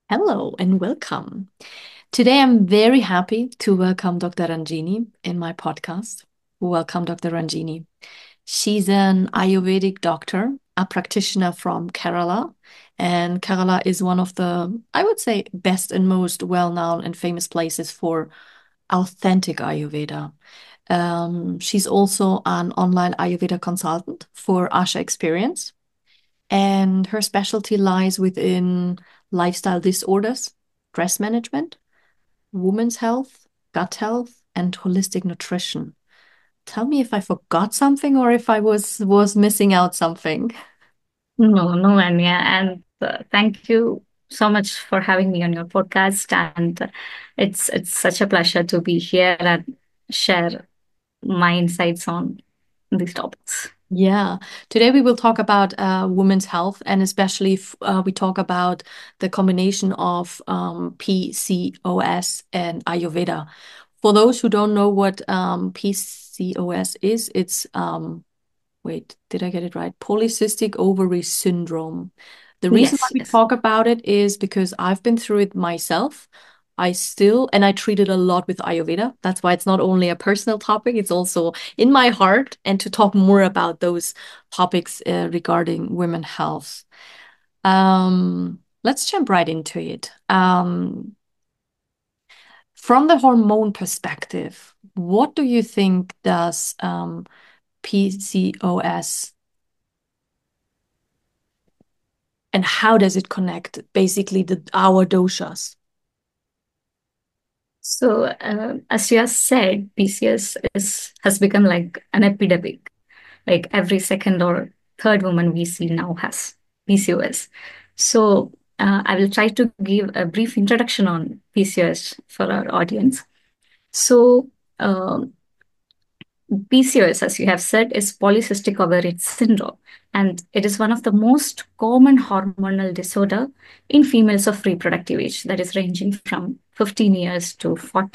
Hello and welcome. Today I'm very happy to welcome Dr. Ranjini in my podcast. Welcome, Dr. Ranjini. She's an Ayurvedic doctor, a practitioner from Kerala. And Kerala is one of the, I would say, best and most well-known and famous places for authentic Ayurveda. She's also an online Ayurveda consultant for Asha Experience and her specialty lies within lifestyle disorders, stress management, women's health, gut health, and holistic nutrition. Tell me if I forgot something or if I was missing out something. No, no, Anya. And thank you so much for having me on your podcast. And it's such a pleasure to be here and share my insights on these topics. Yeah, today we will talk about women's health, and especially we talk about the combination of PCOS and Ayurveda. For those who don't know what PCOS is, it's wait, did I get it right? Polycystic ovary syndrome. The reason why Yes, we yes. talk about it is because I've been through it myself. And I treat it a lot with Ayurveda. That's why it's not only a personal topic, it's also in my heart. And to talk more about those topics regarding women health. Let's jump right into it. From the hormone perspective, what do you think does PCOS and how does it connect basically our doshas? So, as you have said, PCOS has become like an epidemic. Like every second or third woman we see now has PCOS. So, I will try to give a brief introduction on PCOS for our audience. So, um, PCOS, as you have said, is polycystic ovarian syndrome, and it is one of the most common hormonal disorder in females of reproductive age, that is ranging from 15 years to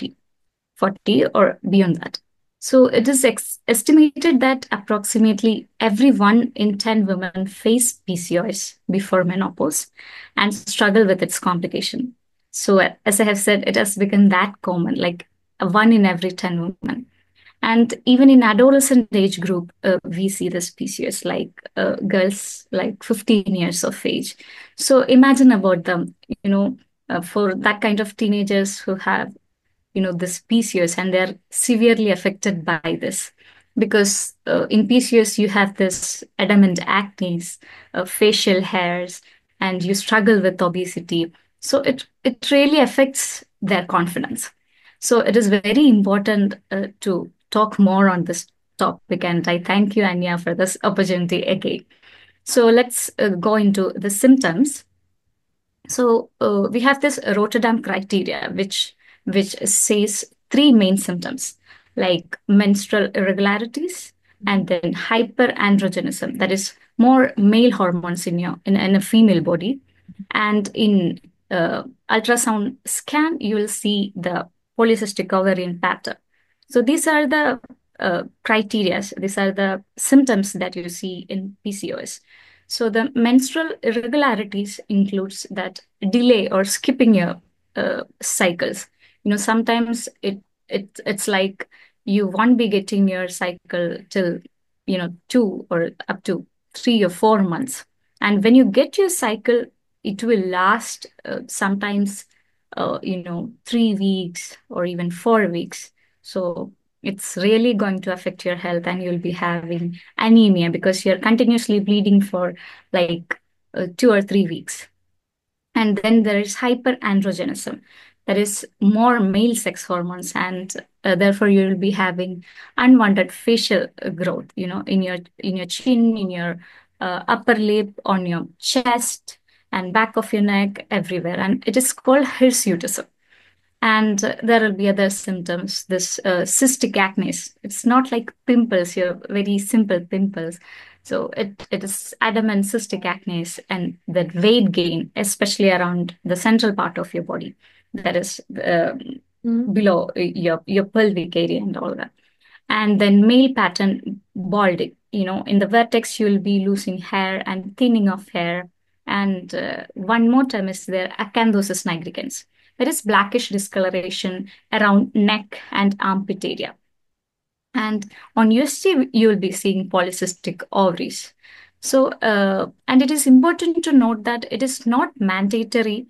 40 or beyond that. So it is estimated that approximately every 1 in 10 women face PCOS before menopause and struggle with its complication. So as I have said, it has become that common, like 1 in every 10 women. And even in adolescent age group, we see this PCOS, like girls like 15 years of age. So imagine about them, for that kind of teenagers who have, this PCOS and they're severely affected by this. Because in PCOS, you have this adamant acne, facial hairs, and you struggle with obesity. So it really affects their confidence. So it is very important to talk more on this topic. And I thank you, Anya, for this opportunity again. So let's go into the symptoms. So we have this Rotterdam criteria, which says three main symptoms like menstrual irregularities and then hyperandrogenism, that is more male hormones in a female body, and in ultrasound scan you will see the polycystic ovarian pattern. So these are the criteria. These are the symptoms that you see in PCOS. So the menstrual irregularities includes that delay or skipping your cycles. Sometimes it's like you won't be getting your cycle till 2 or up to 3 or 4 months, and when you get your cycle, it will last sometimes 3 weeks or even 4 weeks. So it's really going to affect your health, and you'll be having anemia because you're continuously bleeding for like 2 or 3 weeks. And then there is hyperandrogenism, that is more male sex hormones, and therefore you will be having unwanted facial growth, in your chin, in your upper lip, on your chest, and back of your neck, everywhere. And it is called hirsutism. And there will be other symptoms, this cystic acne. It's not like pimples, your very simple pimples. So it is adamant cystic acne and that weight gain, especially around the central part of your body, that is Mm. below your pelvic area and all that. And then male pattern balding. In the vertex, you'll be losing hair and thinning of hair. And one more term is there, acanthosis nigricans. There is blackish discoloration around neck and armpit area. And on USG, you will be seeing polycystic ovaries. So, and it is important to note that it is not mandatory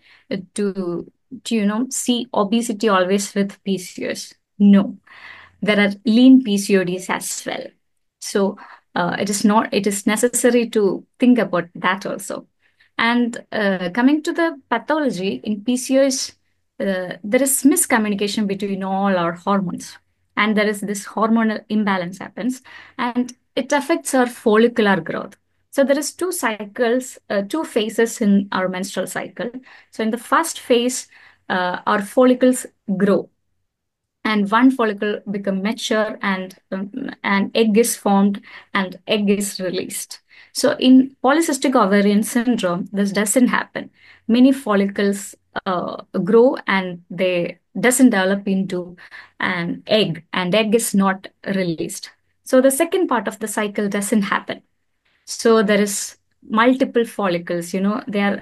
to see obesity always with PCOS. No, there are lean PCODs as well. So, it is necessary to think about that also. And coming to the pathology in PCOS, there is miscommunication between all our hormones, and there is this hormonal imbalance happens, and it affects our follicular growth. So there is two cycles, two phases in our menstrual cycle. So in the first phase, our follicles grow, and one follicle become mature, and an egg is formed and egg is released. So in polycystic ovarian syndrome, this doesn't happen. Many follicles grow and they doesn't develop into an egg, and egg is not released. So the second part of the cycle doesn't happen. So there is multiple follicles, they are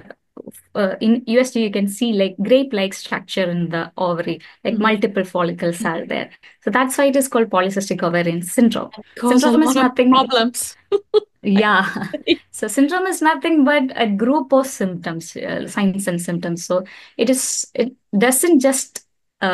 in USG, you can see like grape-like structure in the ovary, like Mhm. multiple follicles are there. So that's why it is called polycystic ovarian syndrome. Cause a Syndrome is lot of nothing, problems. I yeah. So syndrome is nothing but a group of symptoms, signs and symptoms. So it doesn't just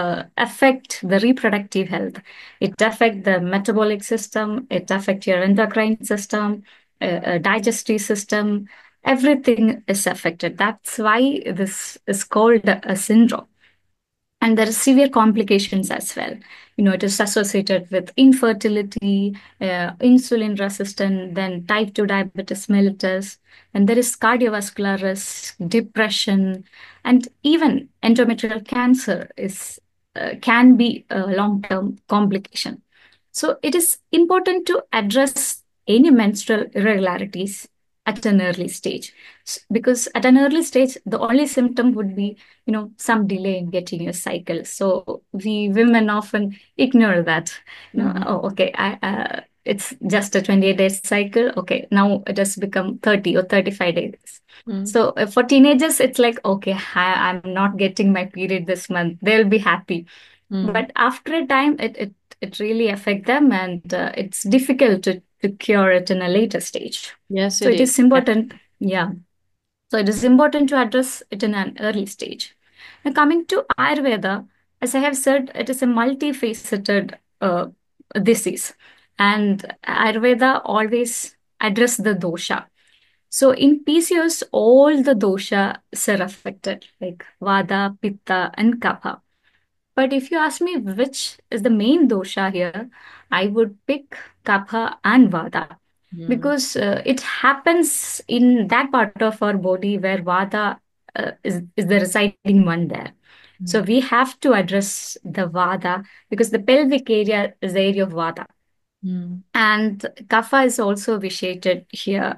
affect the reproductive health. It affects the metabolic system. It affects your endocrine system, digestive system. Everything is affected. That's why this is called a syndrome. And there are severe complications as well. It is associated with infertility, insulin resistant, then type 2 diabetes mellitus, and there is cardiovascular risk, depression, and even endometrial cancer is can be a long-term complication. So it is important to address any menstrual irregularities at an early stage. Because at an early stage, the only symptom would be, some delay in getting your cycle. So we women often ignore that. Mhm. Oh, okay, it's just a 28-day cycle. Okay, now it has become 30 or 35 days. Mm. So for teenagers, it's like, okay, I'm not getting my period this month. They'll be happy. Mm. But after a time, it really affects them, and it's difficult to cure it in a later stage. Yes, So it it is. is Yeah. important, yeah. So it is important to address it in an early stage. Now, coming to Ayurveda, as I have said, it is a multifaceted disease, and Ayurveda always address the dosha. So in PCOS, all the doshas are affected, like Vata, Pitta, and Kapha. But if you ask me which is the main dosha here, I would pick Kapha and Vata, Mm. because it happens in that part of our body where Vata is the residing one there. So Mm. we have to address the Vata, because the pelvic area is the area of Vata. Mm. And kapha is also vitiated here.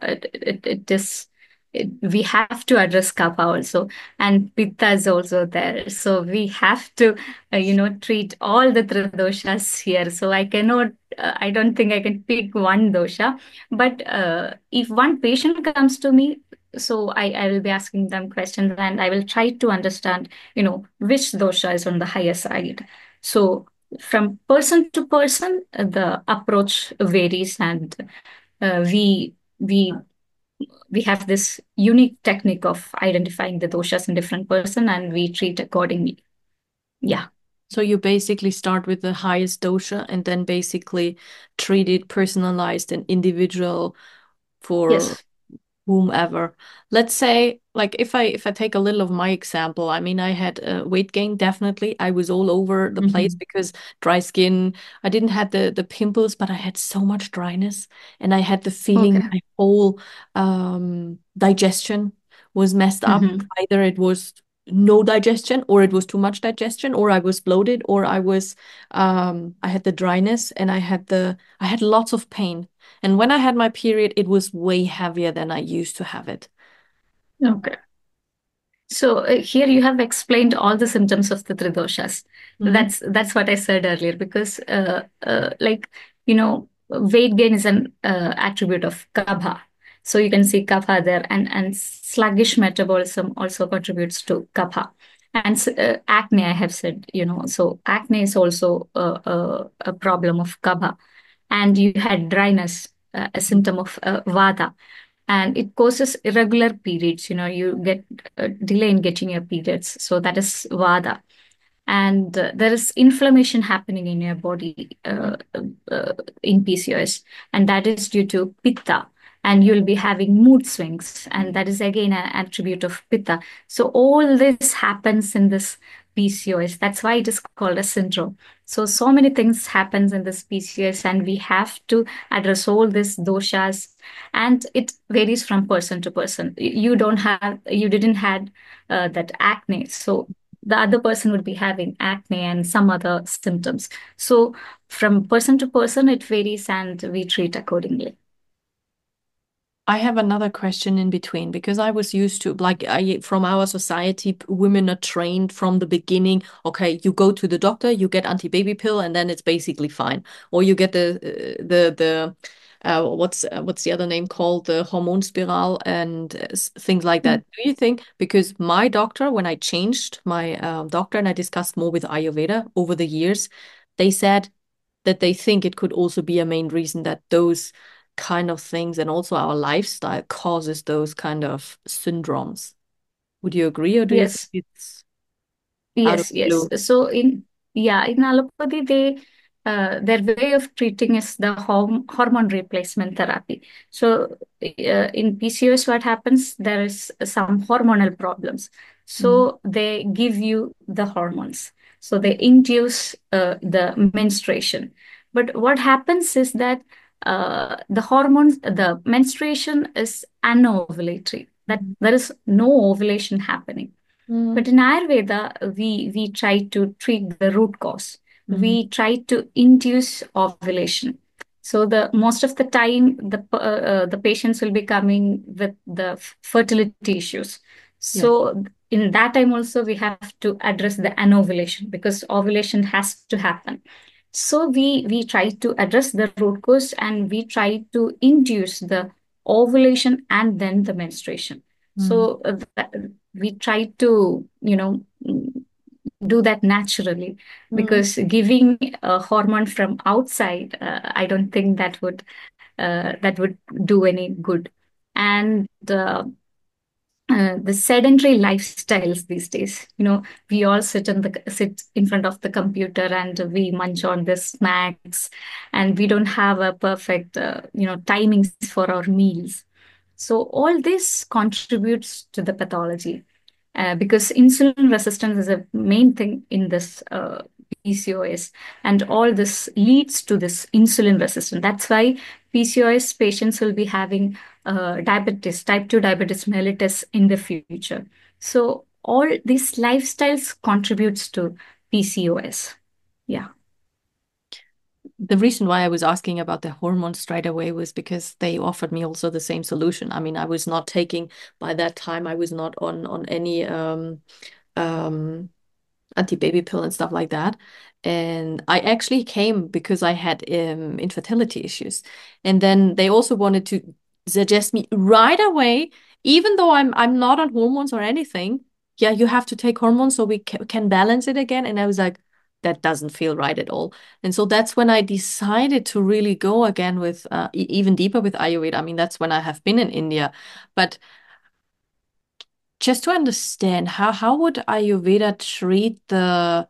We have to address kapha also, and pitta is also there. So we have to, treat all the three doshas here. So I don't think I can pick one dosha. But if one patient comes to me, so I will be asking them questions, and I will try to understand, which dosha is on the higher side. So from person to person, the approach varies, and uh, we we we have this unique technique of identifying the doshas in different person, and we treat accordingly. Yeah. So you basically start with the highest dosha and then basically treat it personalized and individual for Yes. whomever. Let's say, like if I take a little of my example, I mean, I had weight gain, definitely. I was all over the place Hmm. because dry skin. I didn't have the pimples, but I had so much dryness, and I had the feeling Okay. my whole digestion was messed up. Hmm. Either it was no digestion, or it was too much digestion, or I was bloated, or I had the dryness, and I had lots of pain. And when I had my period, it was way heavier than I used to have it. Okay. So here you have explained all the symptoms of the three doshas. Mm. That's what I said earlier, because weight gain is an attribute of Kabha. So you can see kapha there, and sluggish metabolism also contributes to kapha. And acne, I have said, so acne is also a problem of kapha. And you had dryness, a symptom of vata, and it causes irregular periods. You get delay in getting your periods, so that is vata. And there is inflammation happening in your body in PCOS, and that is due to pitta. And you'll be having mood swings, and that is again an attribute of pitta. So all this happens in this PCOS. That's why it is called a syndrome. So many things happens in this PCOS, and we have to address all these doshas, and it varies from person to person. You didn't had that acne, so the other person would be having acne and some other symptoms. So from person to person, it varies and we treat accordingly. I have another question in between because I was used to, like, from our society, women are trained from the beginning. Okay, you go to the doctor, you get anti-baby pill, and then it's basically fine. Or you get what's the other name called, the hormone spiral and things like that. Do you think, because my doctor, when I changed my doctor and I discussed more with Ayurveda over the years, they said that they think it could also be a main reason that those kind of things and also our lifestyle causes those kind of syndromes. Would you agree, or do you think Yes. it's out of Yes, the yes. blue? In allopathy, their way of treating is the hormone replacement therapy. So in PCOS, what happens? There is some hormonal problems. Mm, So they give you the hormones. So they induce the menstruation. But what happens is that the menstruation is anovulatory. That mm, there is no ovulation happening. mm, But in Ayurveda, we try to treat the root cause. mm, We try to induce ovulation. So the most of the time, the patients will be coming with the fertility issues. yes. So in that time also, we have to address the anovulation because ovulation has to happen. So we try to address the root cause, and we try to induce the ovulation and then the menstruation. Mm, So we try to do that naturally, mm. because giving a hormone from outside, I don't think that would do any good. And the sedentary lifestyles these days, we all sit in front of the computer and we munch on the snacks, and we don't have a perfect timings for our meals. So all this contributes to the pathology, because insulin resistance is a main thing in this PCOS, and all this leads to this insulin resistance. That's why PCOS patients will be having diabetes, type 2 diabetes mellitus in the future. So all these lifestyles contributes to PCOS. Yeah. The reason why I was asking about the hormones straight away was because they offered me also the same solution. I mean, I was not taking, by that time, I was not on any um anti-baby pill and stuff like that. And I actually came because I had infertility issues. And then they also wanted to suggest me right away, even though I'm not on hormones or anything. Yeah, you have to take hormones so we can balance it again. And I was like, that doesn't feel right at all. And so that's when I decided to really go again with even deeper with Ayurveda. I mean, that's when I have been in India. But just to understand, how would Ayurveda treat the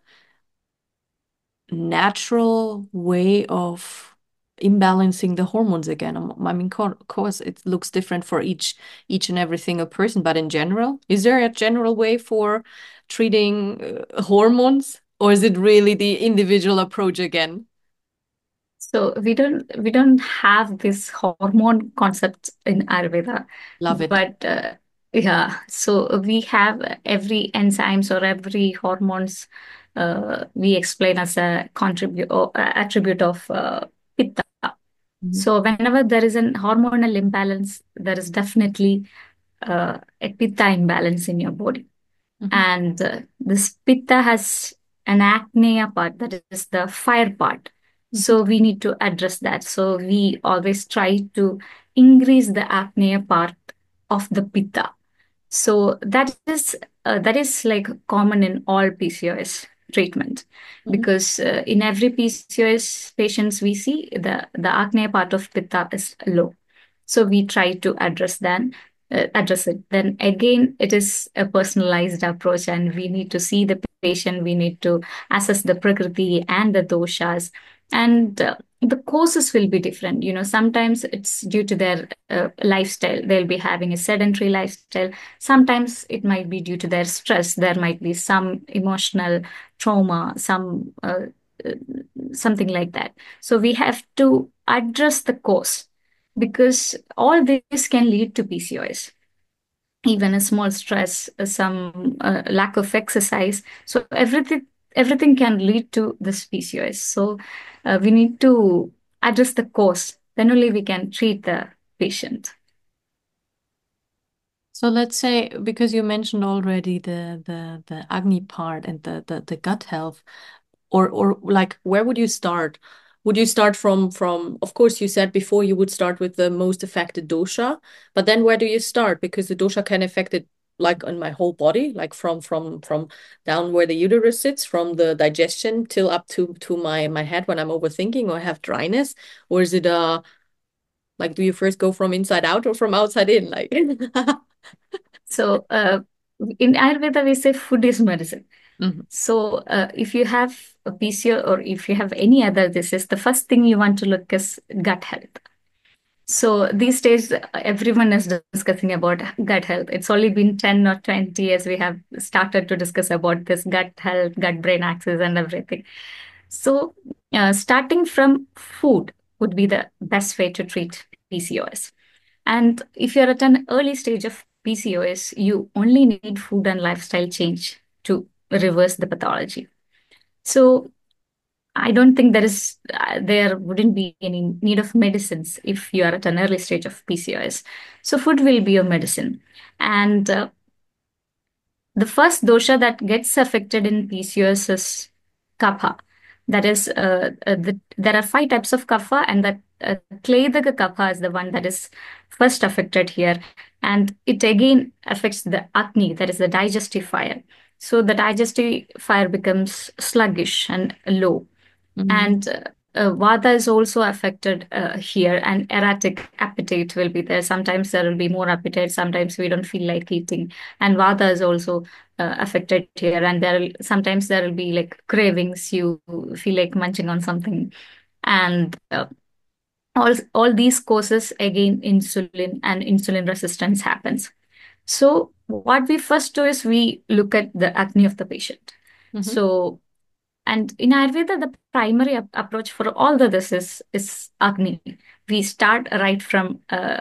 natural way of imbalancing the hormones again? I mean, of course, it looks different for each and every single person, but in general, is there a general way for treating hormones, or is it really the individual approach again? So we don't have this hormone concept in Ayurveda, Love it. but yeah. So we have every enzymes or every hormones we explain as a contribute or attribute of pitta. Mhm, So whenever there is an hormonal imbalance, there is definitely a pitta imbalance in your body. mhm, And this pitta has an acnea part, that is the fire part. mhm, So we need to address that. So we always try to increase the apnea part of the pitta. So that is like common in all PCOS treatment, Mhm. because in every PCOS patients we see the apnea part of pitta is low. So we try to address it. Then again, it is a personalized approach, and we need to see the patient. We need to assess the prakriti and the doshas, and the causes will be different. Sometimes it's due to their lifestyle. They'll be having a sedentary lifestyle. Sometimes it might be due to their stress. There might be some emotional trauma, uh, something like that. So we have to address the cause, because all this can lead to PCOS. Even a small stress, some lack of exercise. So everything can lead to this PCOS. So we need to address the cause. Then only we can treat the patient. So let's say, because you mentioned already the Agni part and the gut health, or like, where would you start? Would you start from, of course, you said before you would start with the most affected dosha, but then where do you start? Because the dosha can affect it like on my whole body, like from down where the uterus sits, from the digestion till up to my head when I'm overthinking or have dryness, or is it like, do you first go from inside out or from outside in? Like, So in Ayurveda, we say food is medicine. Mhm. So if you have a PCO or if you have any other disease, the first thing you want to look is gut health. So these days, everyone is discussing about gut health. It's only been 10 or 20 years we have started to discuss about this gut health, gut brain axis, and everything. So, starting from food would be the best way to treat PCOS. And if you're at an early stage of PCOS, you only need food and lifestyle change to reverse the pathology. So, I don't think there wouldn't be any need of medicines if you are at an early stage of PCOS. So food will be your medicine, and the first dosha that gets affected in PCOS is kapha. That is, there are five types of kapha, and that Kledaka kapha is the one that is first affected here, and it again affects the Agni, that is the digestive fire. So the digestive fire becomes sluggish and low, Mhm. and vata is also affected here, and erratic appetite will be there. Sometimes there will be more appetite, sometimes we don't feel like eating, and vata is also affected here, and sometimes there will be like cravings, you feel like munching on something, and all these causes again insulin and insulin resistance happens. So what we first do is we look at the acne of the patient. Mhm. So, and in Ayurveda, the primary approach for all the this is Agni. We start right from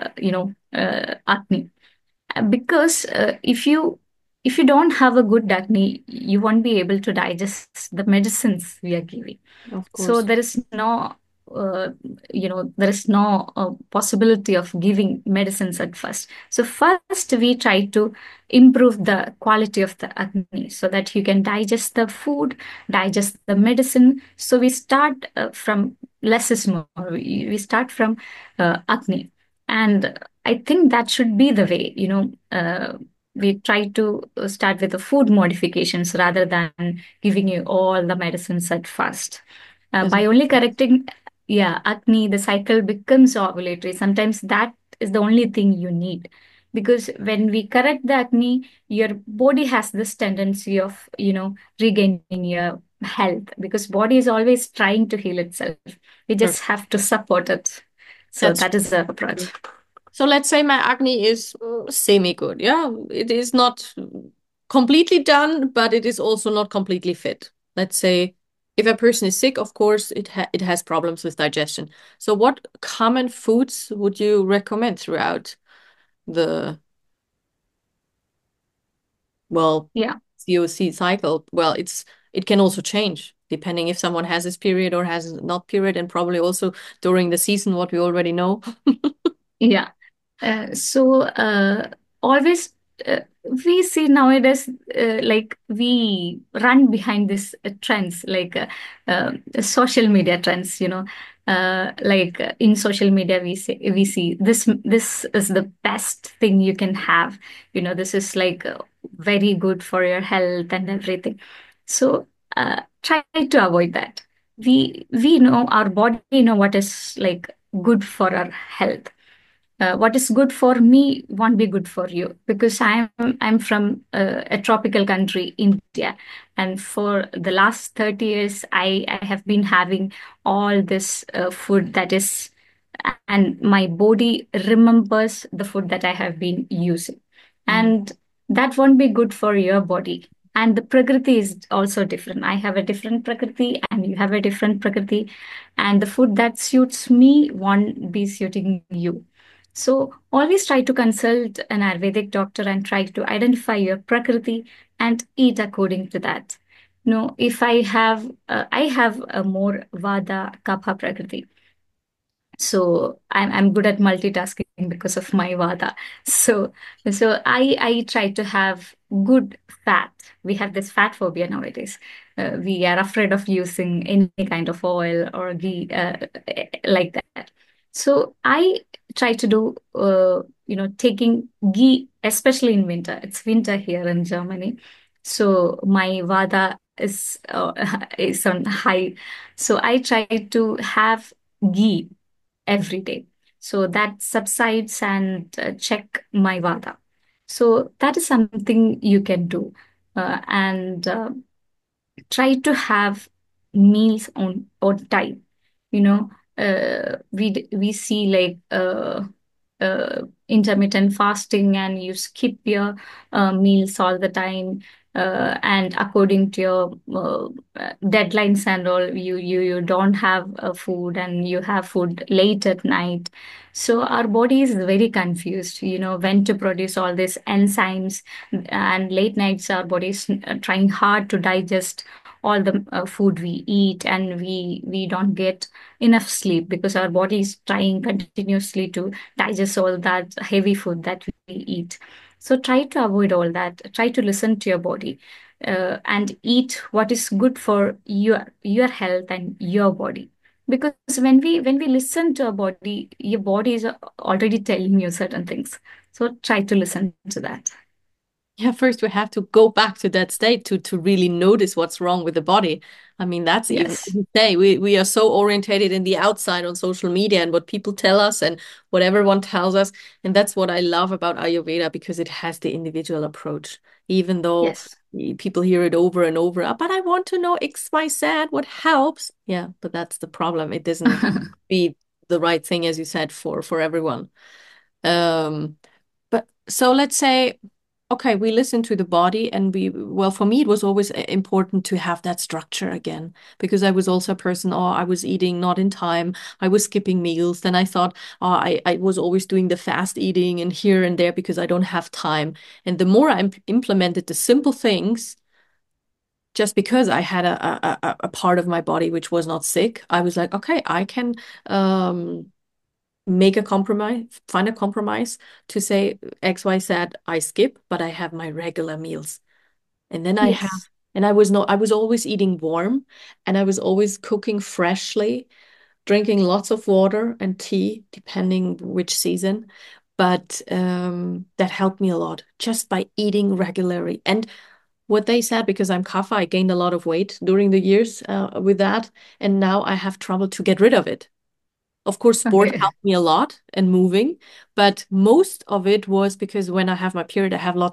Agni, because if you don't have a good Agni, you won't be able to digest the medicines we are giving. Of So course. uh, there is no possibility of giving medicines at first. So first we try to improve the quality of the Agni so that you can digest the food, digest the medicine. So we start from less is more. We start from Agni, and I think that should be the way. We try to start with the food modifications rather than giving you all the medicines at first. As By a only correcting, yeah, acne, the cycle becomes ovulatory. Sometimes that is the only thing you need. Because when we correct the acne, your body has this tendency of, regaining your health, because body is always trying to heal itself. We True. just have to support it. So That's that is the approach. true. So let's say my acne is semi good. Yeah, it is not completely done, but it is also not completely fit. Let's say if a person is sick, of course, it has problems with digestion. So what common foods would you recommend throughout the, well, Yeah. COC cycle? Well, it can also change depending if someone has this period or has not period, and probably also during the season, what we already know. Yeah. So always. we see nowadays, like we run behind this trends, like social media trends, like in social media we see this is the best thing you can have, this is like very good for your health and everything. So try to avoid that. We know our body know what is like good for our health. What is good for me won't be good for you, because I'm from a tropical country, India, and for the last 30 years I have been having all this food that is, and my body remembers the food that I have been using, Mm. and that won't be good for your body. And the prakriti is also different. I have a different prakriti and you have a different prakriti, and the food that suits me won't be suiting you. So always try to consult an Ayurvedic doctor and try to identify your prakriti and eat according to that. No, if I have a more Vada Kapha prakriti. So I'm good at multitasking because of my Vada. So I try to have good fat. We have this fat phobia nowadays. We are afraid of using any kind of oil or ghee, like that. So I try to do, taking ghee, especially in winter. It's winter here in Germany, so my Vada is on high. So I try to have ghee every day. So that subsides and check my Vata. So that is something you can do. And try to have meals on time. You know, we see like intermittent fasting, and you skip your meals all the time, and according to your deadlines and all, you don't have food, and you have food late at night. So our body is very confused, when to produce all these enzymes, and late nights our body is trying hard to digest all the food we eat, and we don't get enough sleep because our body is trying continuously to digest all that heavy food that we eat. So try to avoid all that. Try to listen to your body, and eat what is good for your health and your body. Because when we listen to our body, your body is already telling you certain things. So try to listen to that. Yeah, first we have to go back to that state to really notice what's wrong with the body. I mean, that's even Yes. you say we are so orientated in the outside on social media and what people tell us and what everyone tells us. And that's what I love about Ayurveda because it has the individual approach. Even though Yes. people hear it over and over, "Ah, but I want to know X, Y, Z, what helps." Yeah, but that's the problem. It doesn't be the right thing, as you said, for everyone. Um, but so let's say, okay, we listen to the body and well, for me, it was always important to have that structure again because I was also a person, oh, I was eating not in time. I was skipping meals. Then I thought, oh, I was always doing the fast eating and here and there because I don't have time. And the more I implemented the simple things, just because I had a part of my body which was not sick, I was like, okay, I can make a compromise, find a compromise to say XYZ I skip, but I have my regular meals. And then I have, Yes. and I was not, I was always eating warm and I was always cooking freshly, drinking lots of water and tea, depending which season. But that helped me a lot just by eating regularly. And what they said, because I'm kapha, I gained a lot of weight during the years with that. And now I have trouble to get rid of it. Of course, sport Okay. helped me a lot and moving, but most of it was because when I have my period, I have lots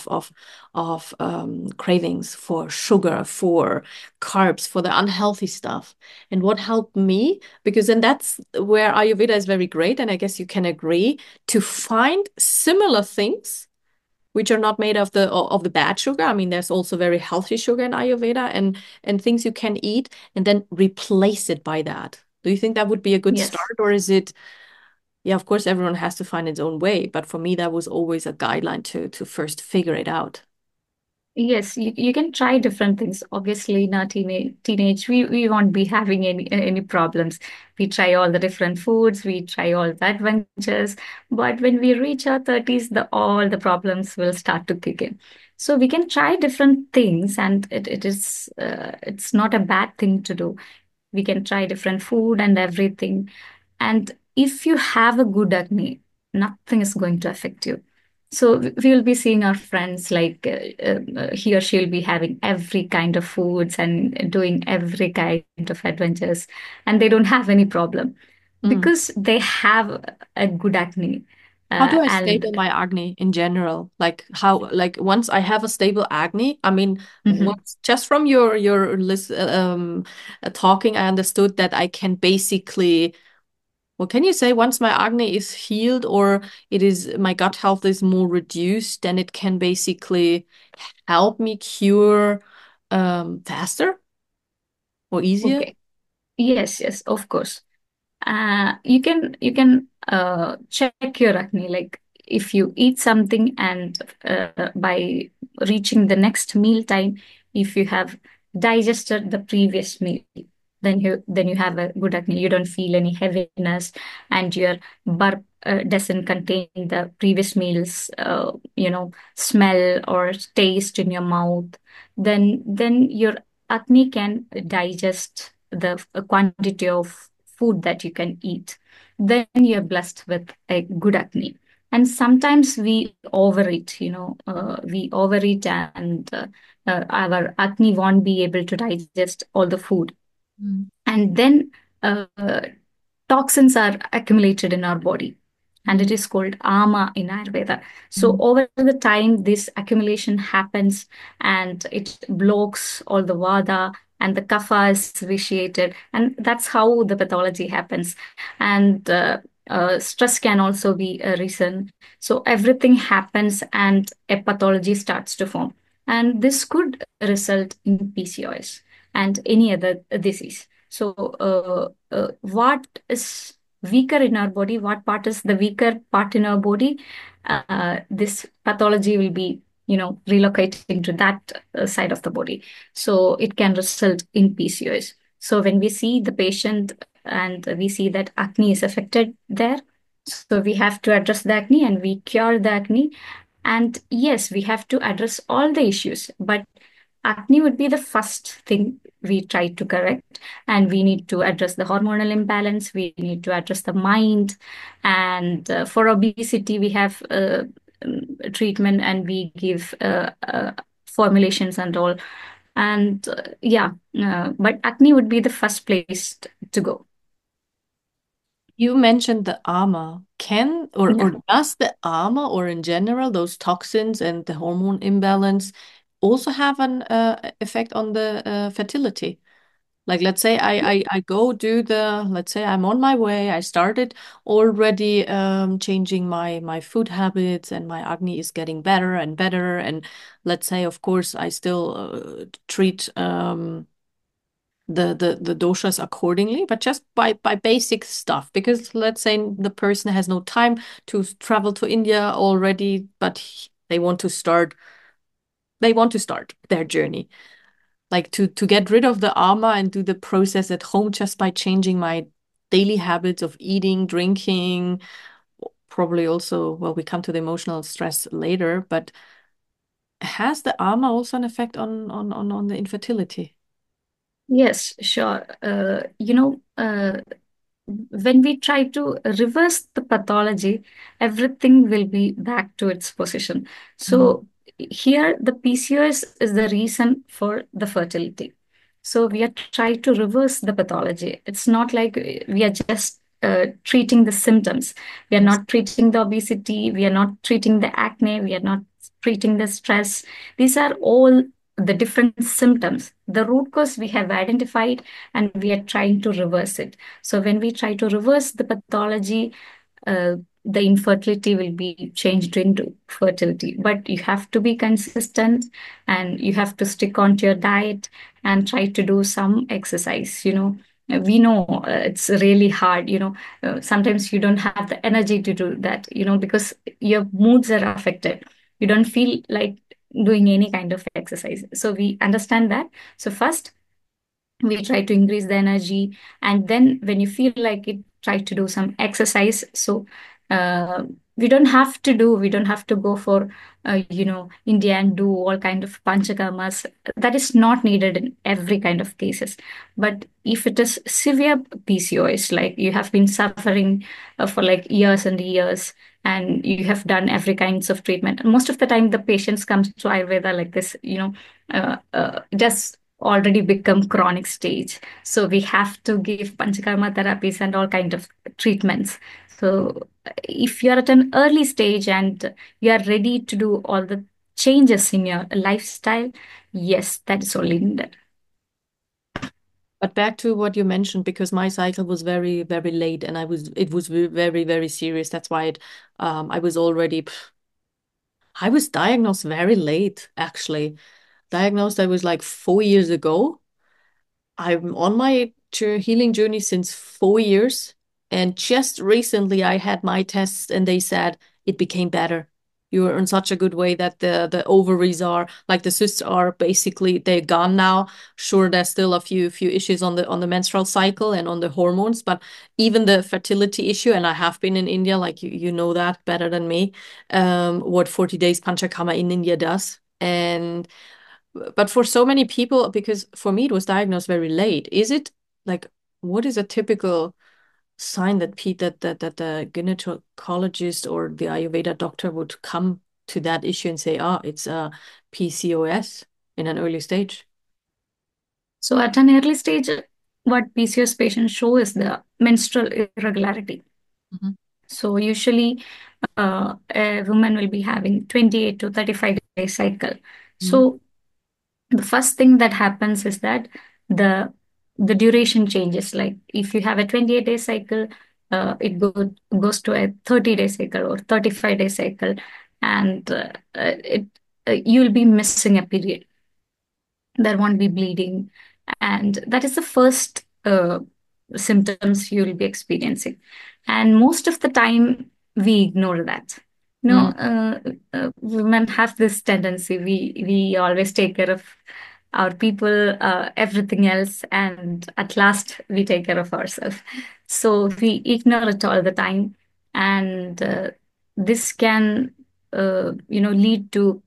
of cravings for sugar, for carbs, for the unhealthy stuff. And what helped me, because then that's where Ayurveda is very great, and I guess you can agree, to find similar things which are not made of the bad sugar. I mean, there's also very healthy sugar in Ayurveda and things you can eat and then replace it by that. Do you think that would be a good Yes. start, or is it, yeah, of course, everyone has to find its own way, but for me, that was always a guideline to first figure it out. Yes, you can try different things. Obviously, in our teenage, we won't be having any problems. We try all the different foods, we try all the adventures. But when we reach our 30s, the all the problems will start to kick in. So we can try different things, and it's not a bad thing to do. We can try different food and everything. And if you have a good acne, nothing is going to affect you. So we will be seeing our friends like he or she will be having every kind of foods and doing every kind of adventures, and they don't have any problem Mm. because they have a good acne. How do I And stable my acne in general? Like how, like once I have a stable acne, I mean, Mhm. once just from your list talking, I understood that I can basically, what can you say? Once my acne is healed or it is my gut health is more reduced, then it can basically help me cure faster or easier. Okay, yes, yes, of course. You can check your acne, like if you eat something and by reaching the next meal time, if you have digested the previous meal, then you have a good acne. You don't feel any heaviness, and your burp doesn't contain the previous meals smell or taste in your mouth. Then your acne can digest the quantity of food that you can eat. Then you're blessed with a good acne. And sometimes we overeat, we overeat, and our acne won't be able to digest all the food. Mm. And then uh, toxins are accumulated in our body, and it Mm. is called ama in Ayurveda. So Mm. over the time this accumulation happens, and it blocks all the vata, and the kapha is vitiated, and that's how the pathology happens. And stress can also be a reason. So everything happens, and a pathology starts to form, and this could result in PCOS and any other disease. So what is weaker in our body, what part is the weaker part in our body, this pathology will be relocating to that side of the body, so it can result in PCOS. So when we see the patient and we see that acne is affected there, so we have to address the acne and we cure the acne. And yes, we have to address all the issues, but acne would be the first thing we try to correct. And we need to address the hormonal imbalance, we need to address the mind. And for obesity, we have treatment, and we give formulations and all. And yeah, but acne would be the first place to go. You mentioned the AMA. Can or Yeah. does the AMA or in general those toxins and the hormone imbalance also have an effect on the fertility? Like let's say I go do the, let's say I'm on my way, I started already changing my food habits and my acne is getting better and better, and let's say of course I still treat the doshas accordingly, but just by basic stuff. Because let's say the person has no time to travel to India already, but they want to start their journey. Like to get rid of the ama and do the process at home just by changing my daily habits of eating, drinking, probably also, well, we come to the emotional stress later, but has the ama also an effect on the infertility? Yes, sure. When we try to reverse the pathology, everything will be back to its position. Mm. So here, the PCOS is the reason for the fertility. So we are trying to reverse the pathology. It's not like we are just treating the symptoms. We are Yes. not treating the obesity. We are not treating the acne. We are not treating the stress. These are all the different symptoms. The root cause we have identified, and we are trying to reverse it. So when we try to reverse the pathology, uh, the infertility will be changed into fertility. But you have to be consistent, and you have to stick on to your diet and try to do some exercise. We know it's really hard. Sometimes you don't have the energy to do that, because your moods are affected. You don't feel like doing any kind of exercise. So we understand that. So first we try to increase the energy, and then when you feel like it, try to do some exercise. So uh, we don't have to go for India and do all kind of panchakarmas. That is not needed in every kind of cases. But if it is severe PCOS, like you have been suffering for like years and years, and you have done every kinds of treatment, and most of the time the patients comes to Ayurveda like this, just already become chronic stage. So we have to give panchakarma therapies and all kind of treatments. So if you're at an early stage and you are ready to do all the changes in your lifestyle, yes, that is only needed. But back to what you mentioned, because my cycle was very, very late, and it was very, very serious. That's why I was already, I was diagnosed very late, actually. Diagnosed, I was like 4 years ago. I'm on my healing journey since 4 years. And just recently I had my tests and they said it became better. You're in such a good way that the ovaries are like the cysts are basically they're gone now. Sure, there's still a few issues on the menstrual cycle and on the hormones, but even the fertility issue, and I have been in India, like you know that better than me, what 40 days Panchakarma in India does. And but for so many people, because for me it was diagnosed very late, is it like what is a typical sign that that the gynecologist or the Ayurveda doctor would come to that issue and say, ah, it's a PCOS in an early stage? So at an early stage, what PCOS patients show is the menstrual irregularity. Mhm. So usually a woman will be having 28 to 35 day cycle. Mhm. So the first thing that happens is that the the duration changes. Like if you have a 28-day cycle, goes to a 30-day cycle or 35-day cycle, and it you will be missing a period. There won't be bleeding, and that is the first symptoms you will be experiencing. And most of the time we ignore that. Mm. Women have this tendency, we always take care of our people, everything else, and at last we take care of ourselves. So we ignore it all the time, and this can lead to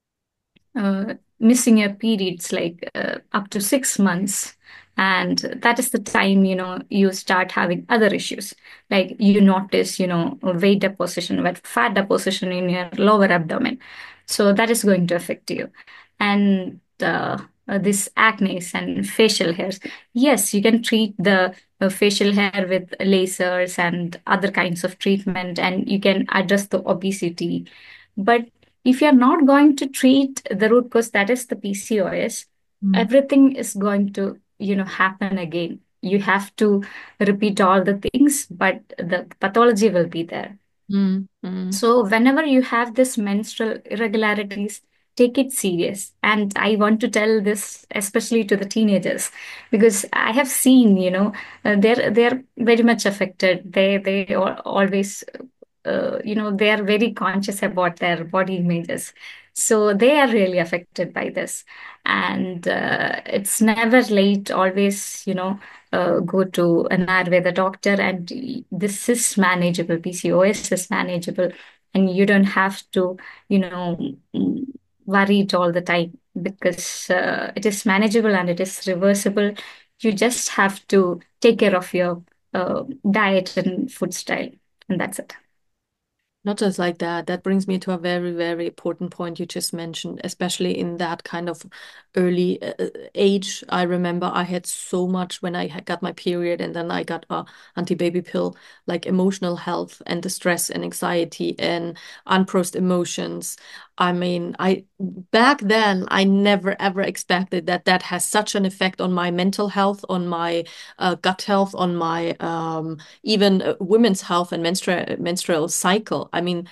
missing your periods like up to 6 months. And that is the time, you start having other issues. Like you notice, weight deposition, fat deposition in your lower abdomen. So that is going to affect you. And this acne and facial hairs. Yes, you can treat the facial hair with lasers and other kinds of treatment, and you can address the obesity. But if you're not going to treat the root cause, that is the PCOS, Mm. everything is going to, happen again. You have to repeat all the things, but the pathology will be there. Mm. Mm. So whenever you have this menstrual irregularities, take it serious. And I want to tell this especially to the teenagers, because I have seen, they're very much affected. Always they are very conscious about their body images. So they are really affected by this. And it's never late. Always, go to an Ayurveda doctor, and this is manageable. PCOS is manageable, and you don't have to, you know, mm, worry it all the time, because it is manageable and it is reversible. You just have to take care of your diet and food style, and that's it. Not just like that. That brings me to a very, very important point you just mentioned, especially in that kind of early age. I remember I had so much when I got my period, and then I got a anti-baby pill, like emotional health and the stress and anxiety and unprocessed emotions. I mean, I back then I never ever expected that that has such an effect on my mental health, on my gut health, on my even women's health and menstrual cycle. I mean,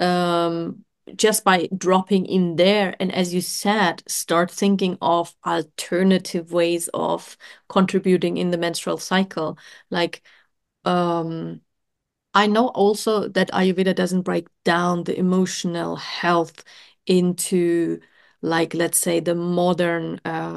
just by dropping in there, and as you said, start thinking of alternative ways of contributing in the menstrual cycle. Like, um, I know also that Ayurveda doesn't break down the emotional health into like let's say the modern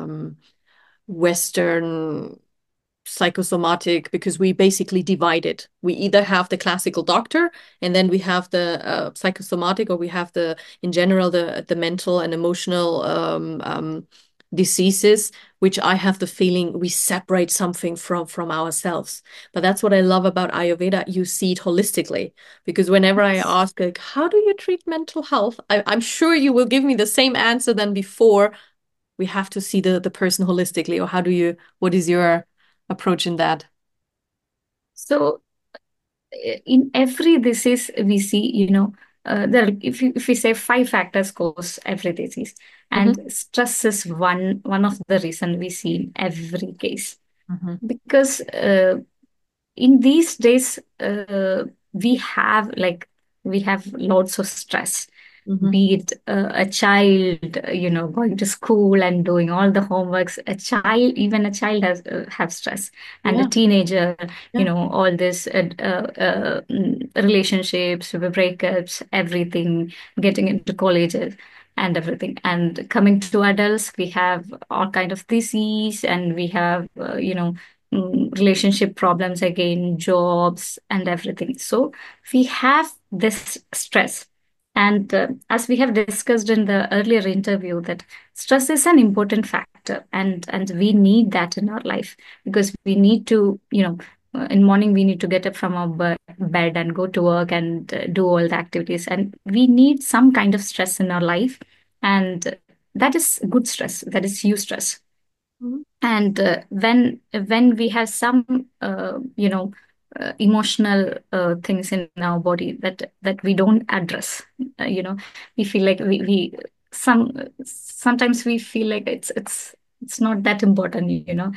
Western psychosomatic, because we basically divide it. We either have the classical doctor, and then we have the psychosomatic, or we have the, in general, the mental and emotional diseases, which I have the feeling we separate something from ourselves. But that's what I love about Ayurveda. You see it holistically, because whenever I ask, like, how do you treat mental health? I'm sure you will give me the same answer than before. We have to see the person holistically, or how do you, what is your approach in that? So in every disease we see, there if we say five factors cause every disease, and Hmm. stress is one of the reason we see in every case. Hmm. Because in these days, we have like we have lots of stress, Hmm. be it a child, going to school and doing all the homeworks. Even a child has have stress, and a Yeah, teenager, yeah. all this relationships, breakups, everything, getting into colleges and everything, and coming to adults, we have all kind of disease, and we have relationship problems again, jobs and everything. So we have this stress. And as we have discussed in the earlier interview, that stress is an important factor, and we need that in our life, because we need to, in morning we need to get up from our bed and go to work and do all the activities, and we need some kind of stress in our life, and that is good stress, that is eustress. Mhm. And when we have some emotional things in our body that we don't address, we feel like we sometimes we feel like it's not that important,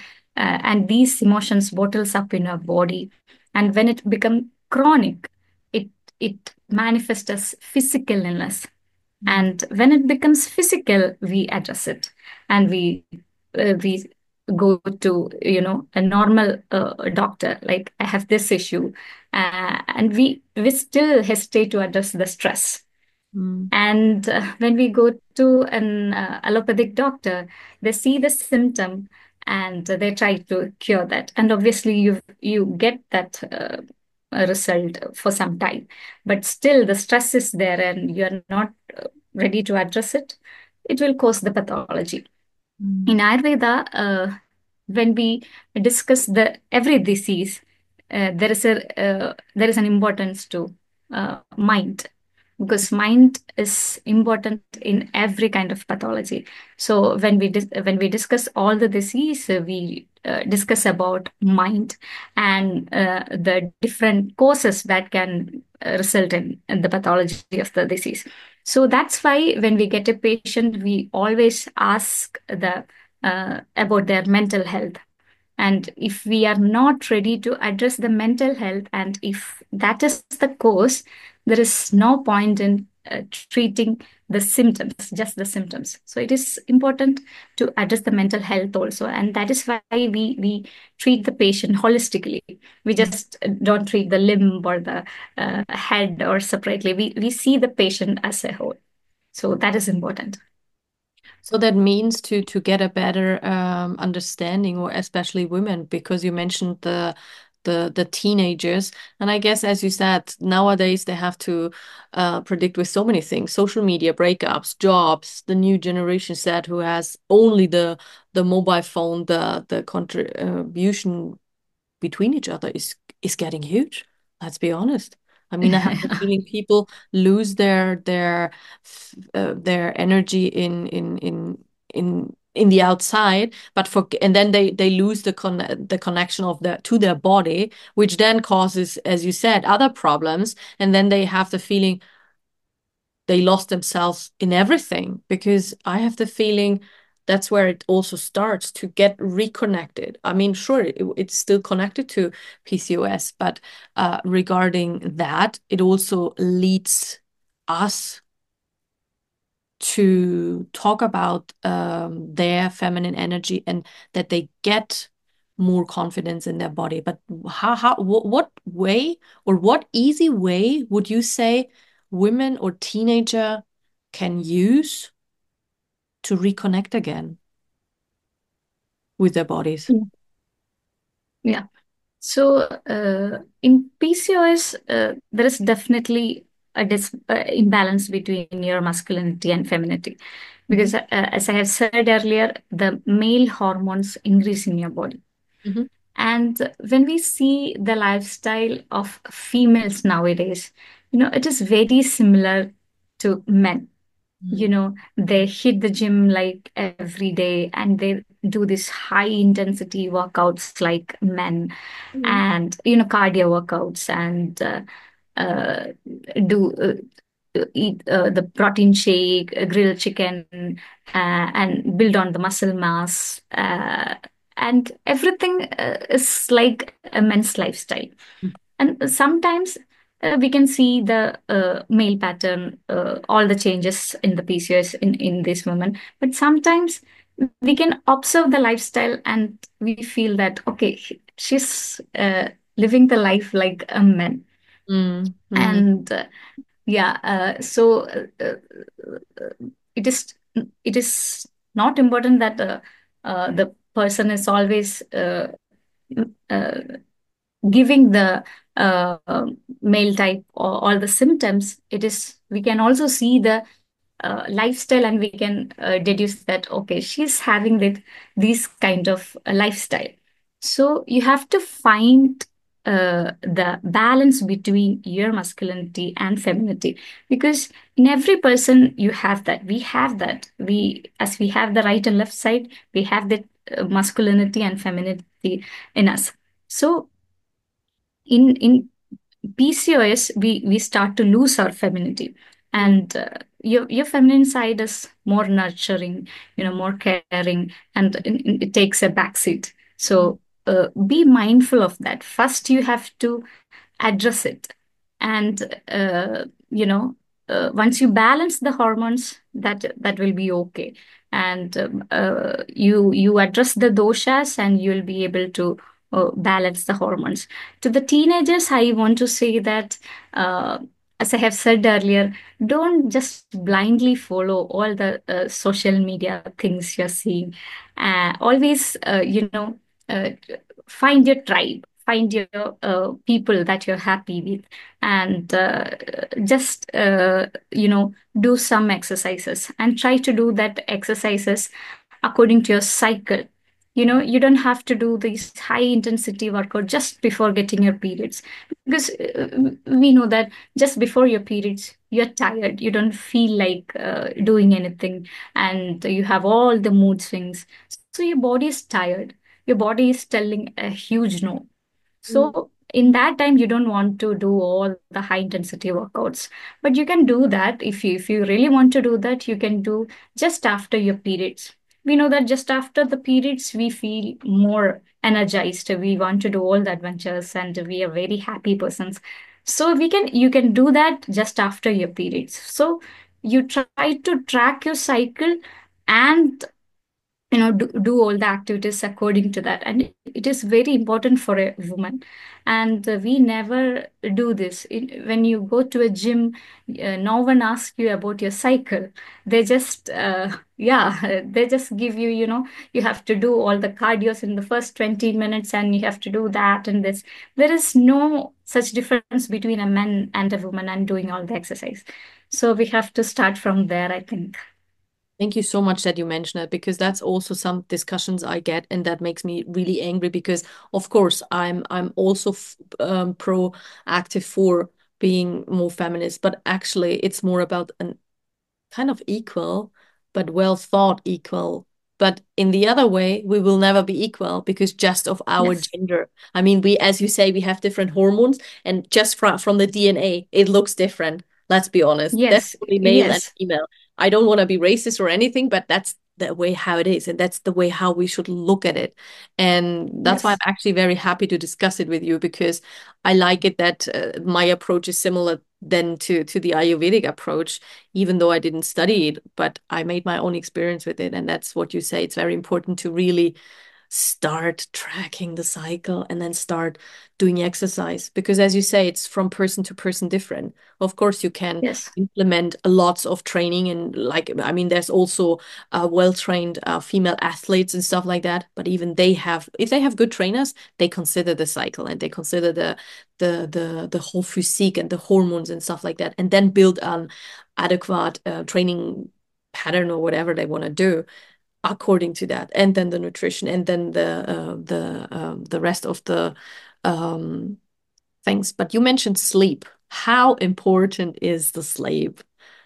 and these emotions bottles up in our body, and when it become chronic, it it manifests as physical illness. Mm. And when it becomes physical, we address it, and we go to a normal doctor, like I have this issue, and we still hesitate to address the stress. Mm. And when we go to an allopathic doctor, they see the symptom and they try to cure that. And obviously, you get that result for some time, but still the stress is there, and you're not ready to address it. It will cause the pathology. Mm. In Ayurveda, when we discuss the every disease, there is an importance to mind, because mind is important in every kind of pathology. So when we discuss all the disease, we discuss about mind, and the different causes that can result in the pathology of the disease. So that's why when we get a patient, we always ask the about their mental health. And if we are not ready to address the mental health, and if that is the cause, there is no point in treating the symptoms, just the symptoms. So it is important to address the mental health also. And that is why we treat the patient holistically. We just don't treat the limb or the head or separately. We see the patient as a whole. So that is important. So that means to get a better understanding, or especially women, because you mentioned the teenagers, and I guess, as you said, nowadays they have to predict with so many things: social media, breakups, jobs, the new generation set who has only the mobile phone. The contribution between each other is getting huge. Let's be honest. I mean, I have the feeling people lose their energy in the outside, but for and then they lose the connection of the to their body, which then causes, as you said, other problems, and then they have the feeling they lost themselves in everything, because I have the feeling that's where it also starts to get reconnected. I mean, sure, it's still connected to PCOS, but regarding that, it also leads us to talk about their feminine energy, and that they get more confidence in their body. But what way, or what easy way would you say women or teenager can use to reconnect again with their bodies? Yeah. Yeah. So, in PCOS, there is definitely a imbalance between your masculinity and femininity. Mm-hmm. Because, as I have said earlier, the male hormones increase in your body. Mm-hmm. And when we see the lifestyle of females nowadays, it is very similar to men. They hit the gym like every day and they do this high intensity workouts like men, Mm-hmm. and cardio workouts, and uh, do eat the protein shake, grilled chicken, and build on the muscle mass, and everything is like a men's lifestyle. And sometimes we can see the male pattern, all the changes in the PCOS in this woman. But sometimes we can observe the lifestyle and we feel that, okay, she's living the life like a man. Mm-hmm. And yeah, so it is it is not important that the person is always uh, giving the uh, male type or all the symptoms. It is, we can also see the lifestyle and we can deduce that, okay, she's having these kind of lifestyle. So you have to find the balance between your masculinity and femininity, because in every person you have that, we have that, we as we have the right and left side, we have the masculinity and femininity in us. So in PCOS, we start to lose our femininity, and your feminine side is more nurturing, more caring, and it takes a backseat. So be mindful of that. First, you have to address it, and once you balance the hormones, that will be okay. And you address the doshas, and you'll be able to balance the hormones. To the teenagers, I want to say that, uh, as I have said earlier, don't just blindly follow all the social media things you're seeing. Always, uh, find your tribe, find your people that you're happy with, and just do some exercises and try to do that exercises according to your cycle. You don't have to do these high intensity workout just before getting your periods, because we know that just before your periods you're tired, you don't feel like doing anything, and you have all the mood swings. So your body is tired, your body is telling a huge no. So in that time, you don't want to do all the high intensity workouts, but you can do that. If you really want to do that, you can do just after your periods. We know that just after the periods, we feel more energized. We want to do all the adventures, and we are very happy persons. So you can do that just after your periods. So you try to track your cycle, and do all the activities according to that, and it is very important for a woman. And we never do this. When you go to a gym, no one asks you about your cycle. They just yeah, they just give you, you have to do all the cardios in the first 20 minutes, and you have to do that and this. There is no such difference between a man and a woman and doing all the exercise. So we have to start from there, I think. Thank you so much that you mentioned it, because that's also some discussions I get, and that makes me really angry because, of course, I'm also proactive for being more feminist, but actually it's more about an kind of equal, but well thought equal. But in the other way, we will never be equal because just of our Yes. gender. I mean, we, as you say, we have different hormones, and just from the DNA, it looks different. Let's be honest. Yes. Definitely male and Yes. female. I don't want to be racist or anything, but that's the way how it is, and that's the way how we should look at it. And that's why I'm Yes. actually very happy to discuss it with you, because I like it that my approach is similar then to the Ayurvedic approach, even though I didn't study it, but I made my own experience with it. And that's what you say. It's very important to really start tracking the cycle and then start doing exercise. Because as you say, it's from person to person different. Of course, you can Yes. implement lots of training and like, I mean, there's also well-trained female athletes and stuff like that. But even they have, if they have good trainers, they consider the cycle and they consider the whole physique and the hormones and stuff like that, and then build an adequate training pattern or whatever they want to do according to that, and then the nutrition, and then the rest of the um, things. But you mentioned sleep. How important is the sleep?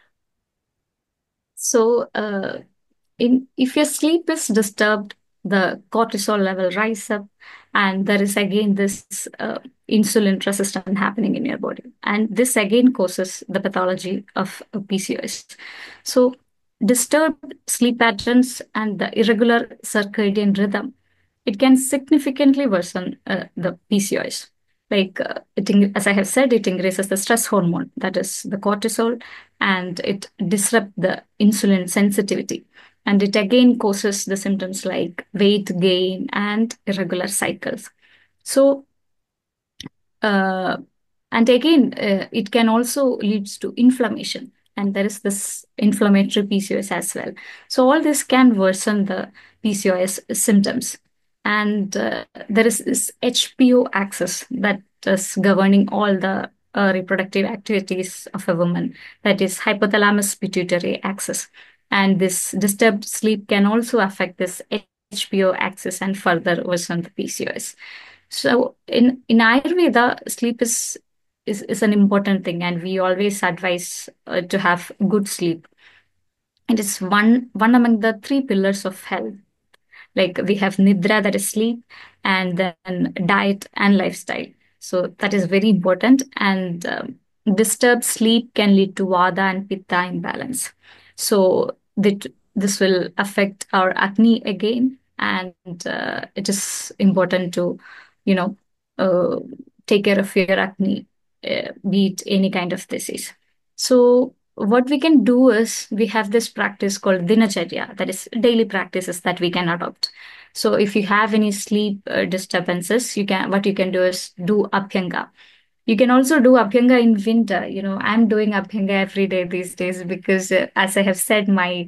So, in if your sleep is disturbed, the cortisol level rise up, and there is again this insulin resistance happening in your body, and this again causes the pathology of PCOS. So, disturbed sleep patterns and the irregular circadian rhythm, it can significantly worsen the PCOS. Like as I have said, it increases the stress hormone, that is the cortisol, and it disrupts the insulin sensitivity. And it again causes the symptoms like weight gain and irregular cycles. So, uh, and again, it can also leads to inflammation. And there is this inflammatory PCOS as well. So all this can worsen the PCOS symptoms. And there is this HPO axis that is governing all the reproductive activities of a woman. That is hypothalamus pituitary axis. And this disturbed sleep can also affect this HPO axis and further worsen the PCOS. So in Ayurveda, sleep is an important thing, and we always advise to have good sleep. It is one among the three pillars of health. Like we have nidra, that is sleep, and then diet and lifestyle. So that is very important. And disturbed sleep can lead to vata and pitta imbalance. So this will affect our acne again, and it is important to, you know, uh, take care of your acne, be it any kind of disease. So what we can do is we have this practice called dinacharya, that is daily practices that we can adopt. So if you have any sleep disturbances, what you can do is do abhyanga. You can also do abhyanga in winter. I'm doing abhyanga every day these days because, as I have said,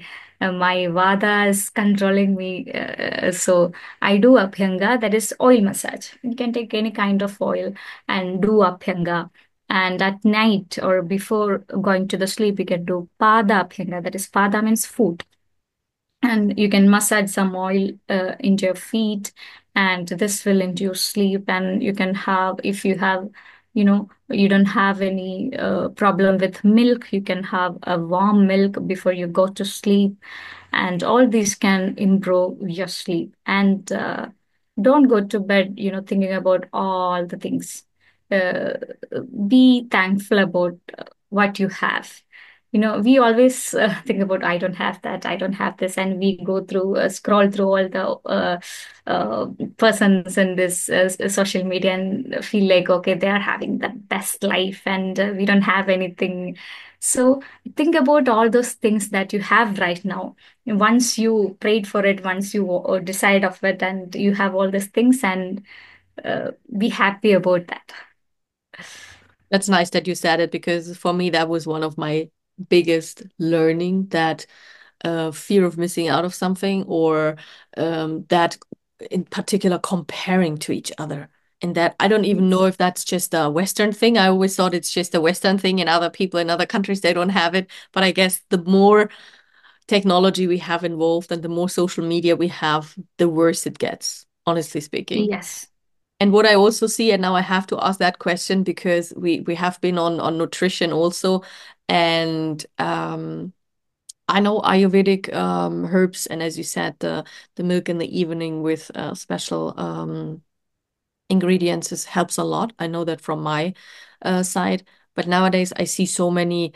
my vada is controlling me. So I do abhyanga, that is oil massage. You can take any kind of oil and do abhyanga. And at night or before going to the sleep, you can do pada abhyanga. That is, pada means foot, and you can massage some oil into your feet, and this will induce sleep. And you can have, if you have, you don't have any problem with milk, you can have a warm milk before you go to sleep, and all these can improve your sleep. And don't go to bed thinking about all the things. uh, be thankful about what you have. We always think about, I don't have that, I don't have this, and we go through, scroll through all the uh, persons in this social media and feel like, okay, they are having the best life, and we don't have anything. So think about all those things that you have right now. Once you prayed for it, once you decide of it, and you have all these things, and be happy about that. That's nice that you said it, because for me that was one of my biggest learning, that fear of missing out of something, or that in particular comparing to each other. And that I don't even know if that's just a Western thing. I always thought it's just a Western thing, and other people in other countries, they don't have it. But I guess the more technology we have involved and the more social media we have, the worse it gets, honestly speaking. Yes. And what I also see, and now I have to ask that question because we have been on nutrition also, and I know Ayurvedic herbs, and as you said, the milk in the evening with special ingredients helps a lot. I know that from my side, but nowadays I see so many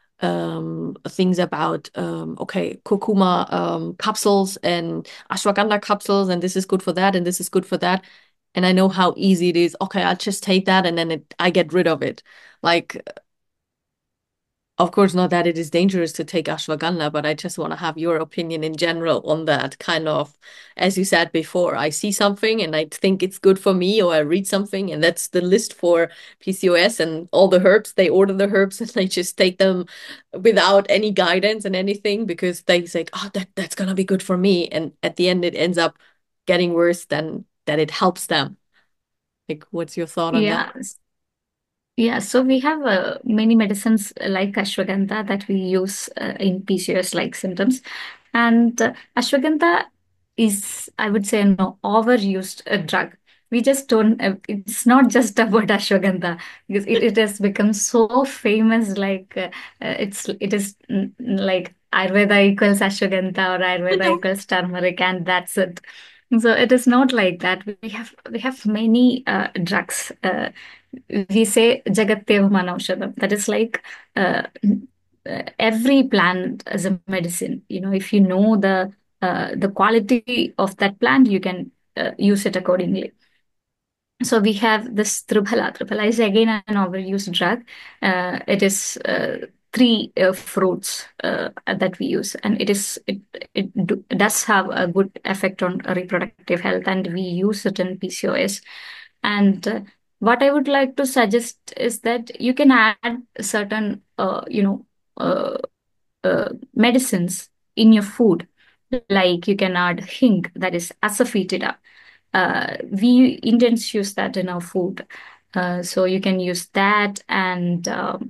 things about okay, kurkuma capsules and ashwagandha capsules, and this is good for that, and this is good for that. And I know how easy it is. Okay, I'll just take that and then I get rid of it. Like Of course, not that it is dangerous to take ashwagandha, but I just want to have your opinion in general on that kind of, as you said before, I see something and I think it's good for me, or I read something and that's the list for PCOS and all the herbs, they order the herbs and they just take them without any guidance and anything because they say, oh, that's gonna be good for me. And at the end, it ends up getting worse than that it helps them. Like, what's your thought on that? Yeah. Yeah, so we have many medicines like ashwagandha that we use in PCOS-like symptoms. And ashwagandha is, I would say, no overused drug. We just don't, it's not just about ashwagandha because it has become so famous. It is like Ayurveda equals ashwagandha or Ayurveda equals turmeric, and that's it. So it is not like that. We have many drugs. We say Jagatyev Manaushadam. That is like uh, every plant as a medicine. You know, if you know the quality of that plant, you can use it accordingly. So we have this Triphala. Triphala is again an overused drug. It is three fruits that we use, and it does have a good effect on reproductive health, and we use it in PCOS. And what I would like to suggest is that you can add certain, medicines in your food. Like you can add hing, that is asafoetida. We Indians use that in our food. So you can use that and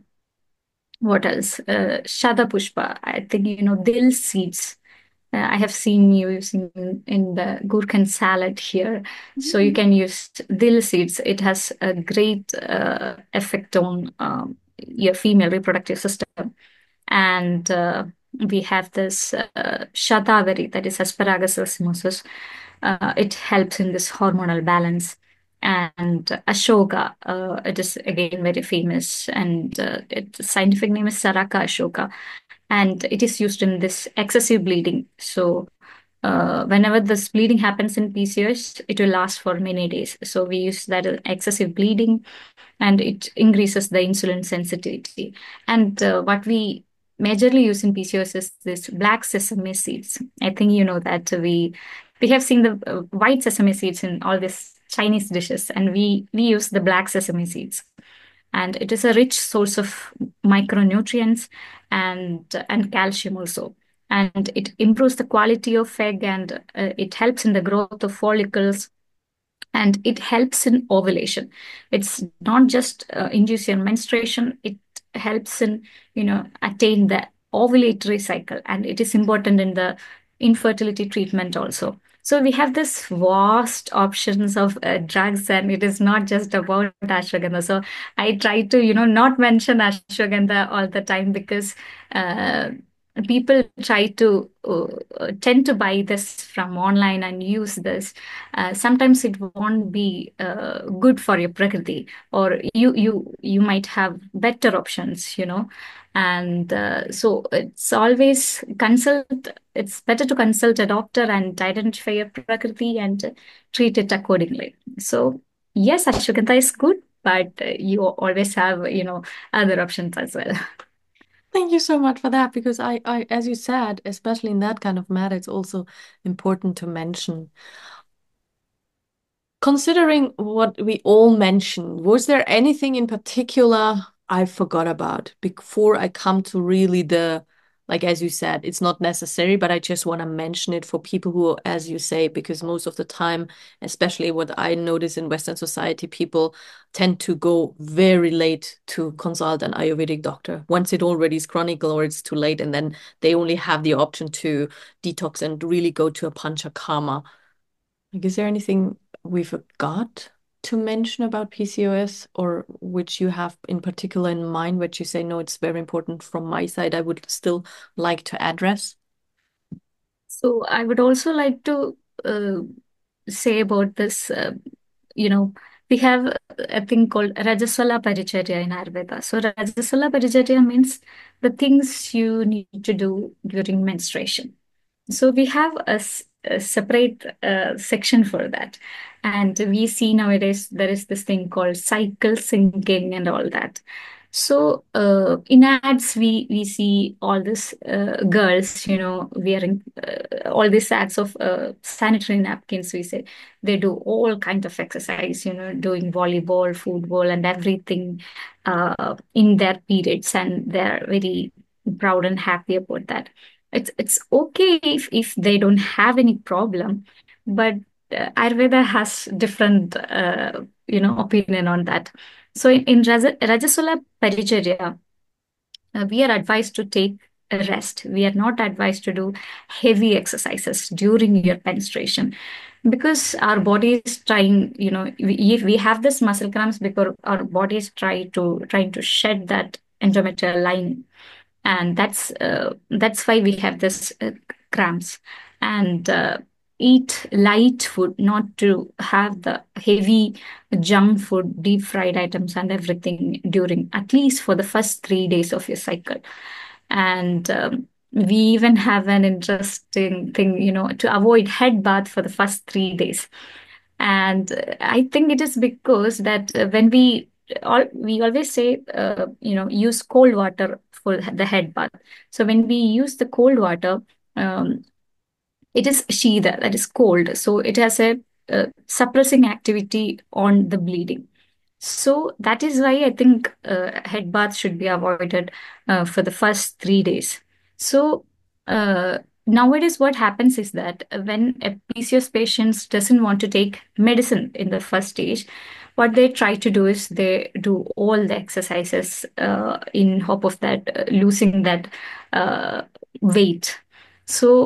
what else? Shadapushpa. I think you know dill seeds. I have seen you using in the gurkhan salad here. So you can use dill seeds. It has a great effect on your female reproductive system. And we have this shatavari, that is asparagus racemosus. It helps in this hormonal balance. And ashoka, it is again very famous, and its scientific name is Saraka ashoka, and it is used in this excessive bleeding. So whenever this bleeding happens in PCOS, it will last for many days. So we use that excessive bleeding, and it increases the insulin sensitivity. And what we majorly use in PCOS is this black sesame seeds. I think you know that we have seen the white sesame seeds in all these Chinese dishes, and we use the black sesame seeds. And it is a rich source of micronutrients and calcium also. And it improves the quality of egg, and it helps in the growth of follicles, and it helps in ovulation. It's not just induce your menstruation, it helps in attain the ovulatory cycle, and it is important in the infertility treatment also. So we have this vast options of drugs, and it is not just about ashwagandha. So I try to not mention ashwagandha all the time because uh, people try to tend to buy this from online and use this. Sometimes it won't be good for your prakriti, or you might have better options, and so it's better to consult a doctor and identify your prakriti and treat it accordingly. So yes, ashwagandha is good, but you always have other options as well. Thank you so much for that because as you said, especially in that kind of matter, it's also important to mention. Considering what we all mentioned, was there anything in particular I forgot about before I come to really like as you said, it's not necessary, but I just want to mention it for people who, as you say, because most of the time, especially what I notice in Western society, people tend to go very late to consult an Ayurvedic doctor once it already is chronic or it's too late, and then they only have the option to detox and really go to a panchakarma. Like, is there anything we forgot to mention about PCOS or which you have in particular in mind, which you say, no, it's very important from my side, I would still like to address? So I would also like to uh, say about this. You know, we have a thing called Rajaswala Paricharya in Ayurveda. So Rajaswala Paricharya means the things you need to do during menstruation. So we have a separate section for that. And we see nowadays there is this thing called cycle syncing and all that. So in ads, we see all these girls, wearing all these ads of sanitary napkins. We say they do all kind of exercise, doing volleyball, football, and everything in their periods, and they're very proud and happy about that. It's okay if they don't have any problem, but Ayurveda has different opinion on that. So in Rajasula Paricharya, we are advised to take a rest. We are not advised to do heavy exercises during your menstruation because our body is trying, if we have this muscle cramps because our body is trying to shed that endometrial lining, and that's why we have this cramps. And eat light food, not to have the heavy junk food, deep fried items and everything during, at least for the first 3 days of your cycle. And we even have an interesting thing, to avoid head bath for the first 3 days. And I think it is because that when we always say, use cold water for the head bath. So when we use the cold water, um, it is Shida, that is cold. So it has a suppressing activity on the bleeding. So that is why I think head bath should be avoided for the first 3 days. So uh, nowadays, what happens is that when a PCOS patient doesn't want to take medicine in the first stage, what they try to do is they do all the exercises in hope of that losing that uh, weight. So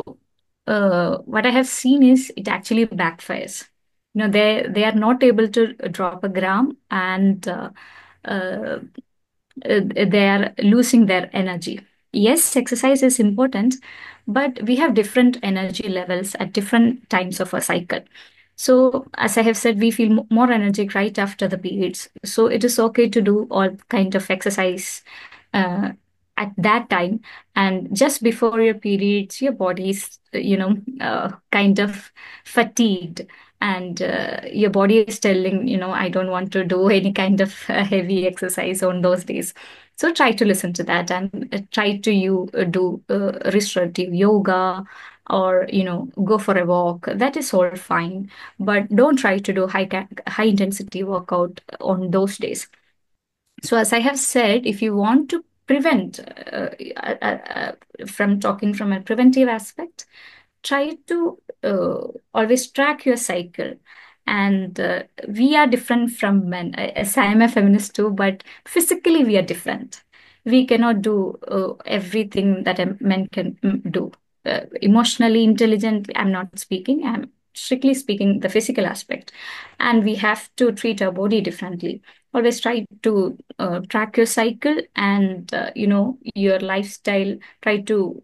what I have seen is it actually backfires. They are not able to drop a gram, and uh, they are losing their energy. Yes, exercise is important, but we have different energy levels at different times of a cycle. So, as I have said, we feel more energetic right after the periods. So, it is okay to do all kind of exercise uh, at that time. And just before your periods, your body is, kind of fatigued, and your body is telling, I don't want to do any kind of heavy exercise on those days. So try to listen to that, and try to do restorative yoga, or go for a walk. That is all fine, but don't try to do high intensity workout on those days. So, as I have said, if you want to prevent, from talking from a preventive aspect, try to always track your cycle. And we are different from men. As I am a feminist too, but physically we are different. We cannot do everything that a men can do. Emotionally intelligent, I'm not speaking. I'm strictly speaking the physical aspect. And we have to treat our body differently. Always try to track your cycle, and your lifestyle. Try to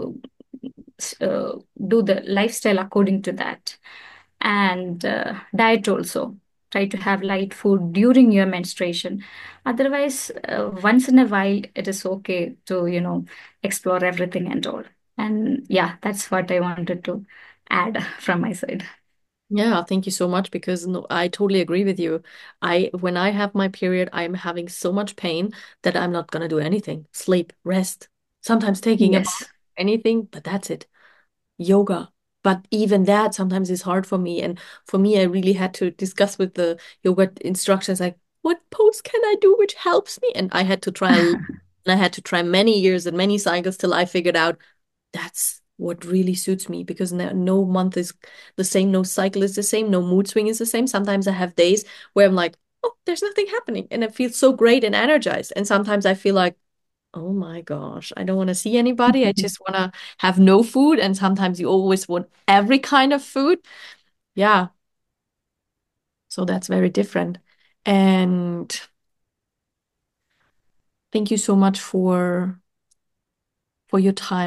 do the lifestyle according to that. And diet also, try to have light food during your menstruation. Otherwise, once in a while it is okay to explore everything and all. And yeah, that's what I wanted to add from my side. Yeah, thank you so much because no, I totally agree with you. When I have my period, I'm having so much pain that I'm not gonna do anything. Sleep, rest, sometimes taking a bath, Yes. anything, but that's it. Yoga. But even that sometimes is hard for me. And for me, I really had to discuss with the yoga instructions, like, what pose can I do which helps me? And I had to try and I had to try many years and many cycles till I figured out that's what really suits me because no month is the same, no cycle is the same, no mood swing is the same. Sometimes I have days where I'm like, oh, there's nothing happening. And it feels so great and energized. And sometimes I feel like, oh my gosh, I don't want to see anybody. I just want to have no food. And sometimes you always want every kind of food. Yeah. So that's very different. And thank you so much for your time.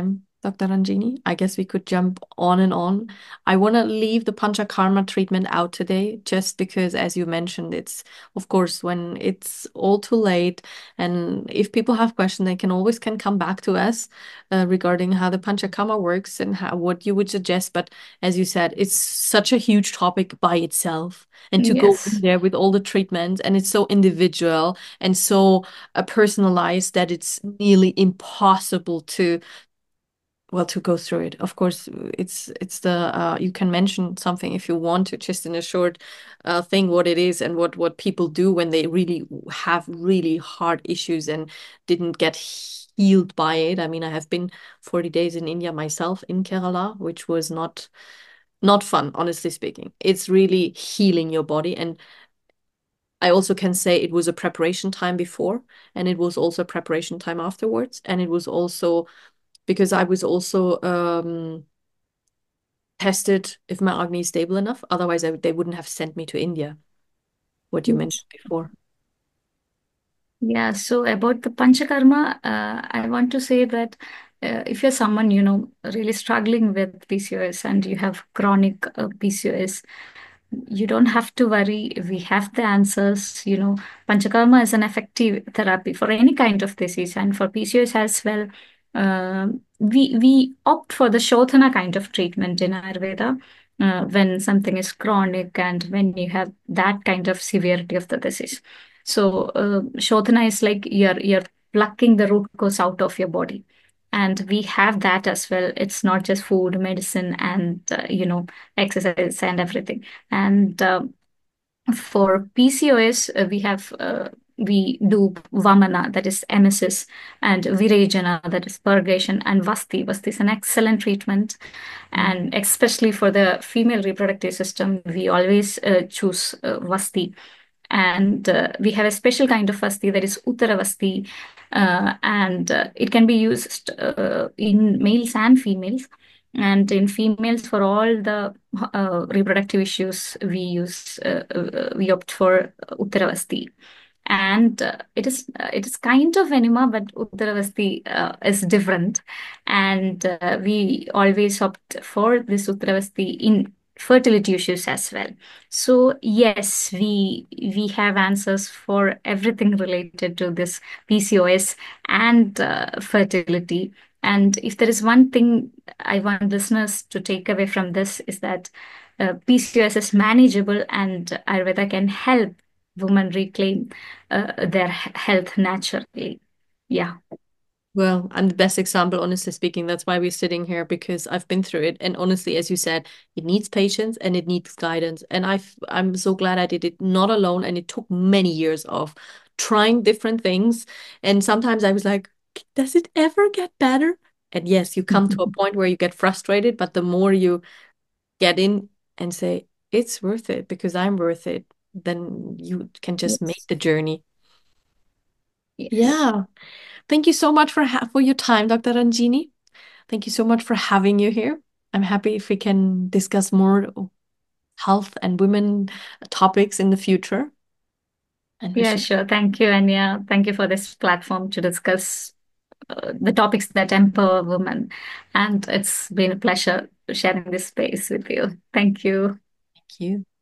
Dr. Ranjini. I guess we could jump on and on. I want to leave the Panchakarma treatment out today just because, as you mentioned, it's, of course, when it's all too late. And if people have questions, they can come back to us regarding how the Panchakarma works and what you would suggest. But as you said, it's such a huge topic by itself. And to go in Yes. there with all the treatments, and it's so individual and so personalized that it's nearly impossible to go through it. Of course, it's the you can mention something if you want to, just in a short thing, what it is and what people do when they really have really hard issues and didn't get healed by it. I mean, I have been 40 days in India myself, in Kerala, which was not fun, honestly speaking. It's really healing your body. And I also can say it was a preparation time before, and it was also preparation time afterwards. And it was also because I was also tested if my Agni is stable enough. Otherwise, they wouldn't have sent me to India, what you mentioned before. Yeah, so about the Panchakarma, I want to say that if you're someone, really struggling with PCOS and you have chronic PCOS, you don't have to worry. We have the answers. Panchakarma is an effective therapy for any kind of disease, and for PCOS as well. We opt for the Shodhana kind of treatment in Ayurveda when something is chronic and when you have that kind of severity of the disease. So Shodhana is like you're plucking the root cause out of your body. And we have that as well. It's not just food, medicine, and exercise and everything. And for PCOS, we do Vamana, that is emesis, and Virejana, that is purgation, and Vasti. Vasti is an excellent treatment, Mm. and especially for the female reproductive system, we always choose Vasti. And we have a special kind of Vasti that is Uttara Vasti, and it can be used in males and females. And in females, for all the reproductive issues, we opt for Uttaravasti. And it is kind of enema, but Uttaravasti is different. And we always opt for this Uttaravasti in fertility issues as well. So yes, we have answers for everything related to this PCOS and fertility. And if there is one thing I want listeners to take away from this is that PCOS is manageable and Ayurveda can help women reclaim their health naturally. Yeah. Well, I'm the best example, honestly speaking. That's why we're sitting here because I've been through it. And honestly, as you said, it needs patience and it needs guidance. And I'm so glad I did it not alone. And it took many years of trying different things. And sometimes I was like, does it ever get better? And yes, you come to a point where you get frustrated, but the more you get in and say, it's worth it because I'm worth it, then you can just make Yes. the journey. Yes. Yeah. Thank you so much for your time, Dr. Ranjini. Thank you so much for having you here. I'm happy if we can discuss more health and women topics in the future. And wish Yeah, you sure. Thank you. And yeah, thank you for this platform to discuss the topics that empower women. And it's been a pleasure sharing this space with you. Thank you. thank you.